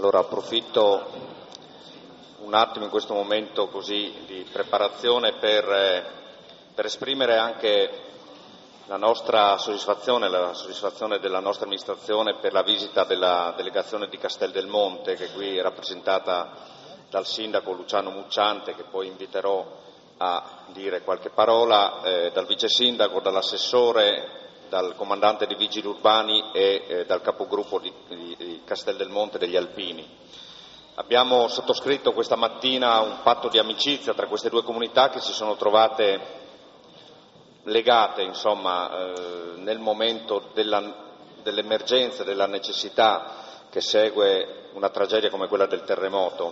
Allora approfitto un attimo in questo momento così di preparazione per esprimere anche la nostra soddisfazione, la soddisfazione della nostra amministrazione per la visita della delegazione di Castel del Monte, che qui è rappresentata dal sindaco Luciano Mucciante, che poi inviterò a dire qualche parola, dal vice sindaco, dall'assessore, dal comandante dei vigili urbani e dal capogruppo di Castel del Monte degli Alpini. Abbiamo sottoscritto questa mattina un patto di amicizia tra queste due comunità che si sono trovate legate, nel momento dell'emergenza, della necessità che segue una tragedia come quella del terremoto.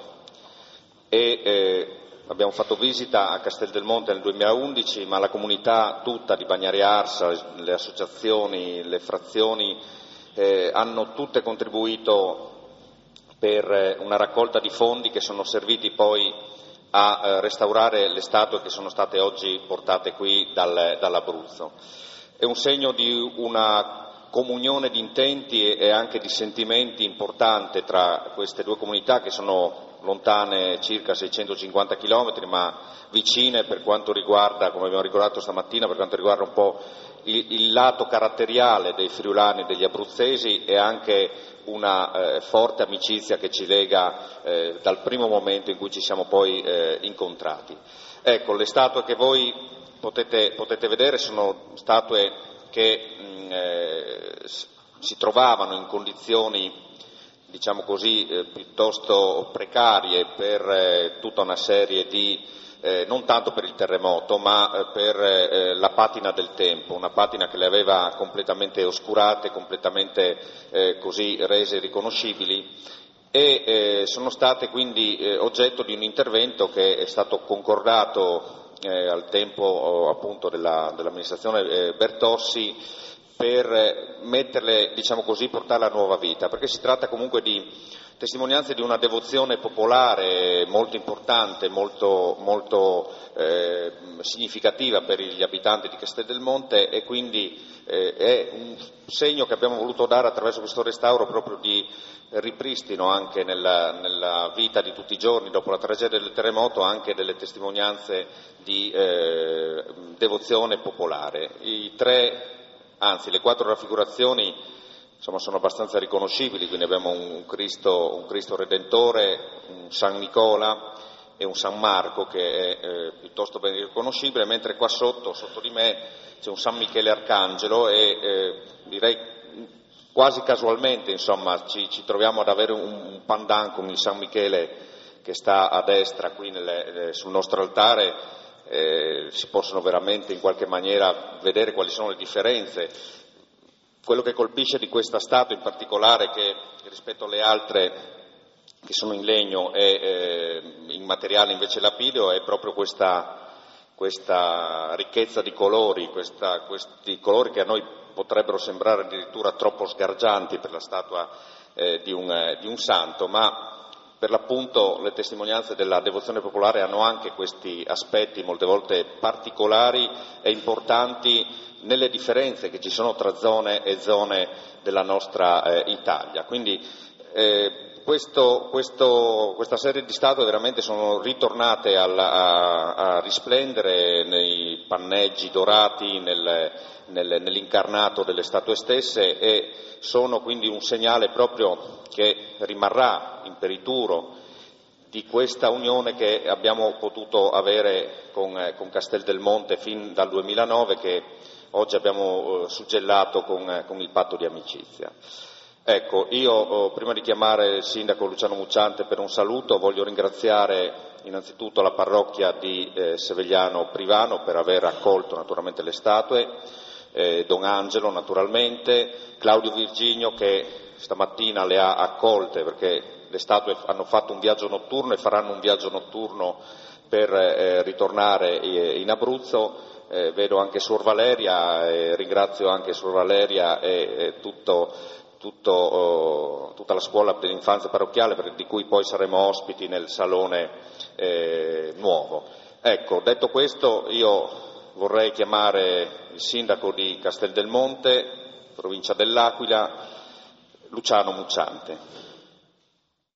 Abbiamo fatto visita a Castel del Monte nel 2011, ma la comunità tutta di Bagnari Arsa, le associazioni, le frazioni hanno tutte contribuito per una raccolta di fondi che sono serviti poi a restaurare le statue che sono state oggi portate qui dall'Abruzzo. È un segno di una comunione di intenti e anche di sentimenti importante tra queste due comunità che sono lontane circa 650 chilometri, ma vicine per quanto riguarda, come abbiamo ricordato stamattina, per quanto riguarda un po' il lato caratteriale dei friulani e degli abruzzesi e anche una forte amicizia che ci lega dal primo momento in cui ci siamo poi incontrati. Ecco, le statue che voi potete vedere sono statue che si trovavano in condizioni, diciamo così, piuttosto precarie per tutta una serie di, non tanto per il terremoto, ma per la patina del tempo, una patina che le aveva completamente oscurate, completamente così rese riconoscibili e sono state quindi oggetto di un intervento che è stato concordato al tempo appunto dell'amministrazione Bertossi per metterle, diciamo così, portarle a nuova vita, perché si tratta comunque di testimonianze di una devozione popolare molto importante, molto significativa per gli abitanti di Castel del Monte e quindi è un segno che abbiamo voluto dare attraverso questo restauro proprio di ripristino anche nella vita di tutti i giorni, dopo la tragedia del terremoto, anche delle testimonianze di devozione popolare. Le 4 raffigurazioni sono abbastanza riconoscibili, quindi abbiamo un Cristo Redentore, un San Nicola e un San Marco che è piuttosto ben riconoscibile, mentre qua sotto di me c'è un San Michele Arcangelo e direi quasi casualmente ci troviamo ad avere un pandan con il San Michele che sta a destra qui sul nostro altare. Si possono veramente in qualche maniera vedere quali sono le differenze. Quello che colpisce di questa statua in particolare, che rispetto alle altre che sono in legno e in materiale invece lapideo, è proprio questa ricchezza di colori, questi colori che a noi potrebbero sembrare addirittura troppo sgargianti per la statua di un santo, ma per l'appunto le testimonianze della devozione popolare hanno anche questi aspetti molte volte particolari e importanti nelle differenze che ci sono tra zone e zone della nostra Italia. Quindi questa serie di statue veramente sono ritornate a risplendere nei panneggi dorati, nell'incarnato delle statue stesse e sono quindi un segnale proprio che rimarrà imperituro di questa unione che abbiamo potuto avere con Castel del Monte fin dal 2009, che oggi abbiamo suggellato con il patto di amicizia. Ecco, io prima di chiamare il sindaco Luciano Mucciante per un saluto voglio ringraziare innanzitutto la parrocchia di Sevegliano Privano per aver accolto naturalmente le statue, Don Angelo naturalmente, Claudio Virginio che stamattina le ha accolte perché le statue hanno fatto un viaggio notturno e faranno un viaggio notturno per ritornare in Abruzzo. Vedo anche Suor Valeria, ringrazio anche Suor Valeria e tutta la scuola dell'infanzia parrocchiale di cui poi saremo ospiti nel salone nuovo. Ecco, detto questo io vorrei chiamare il sindaco di Castel del Monte, provincia dell'Aquila, Luciano Mucciante.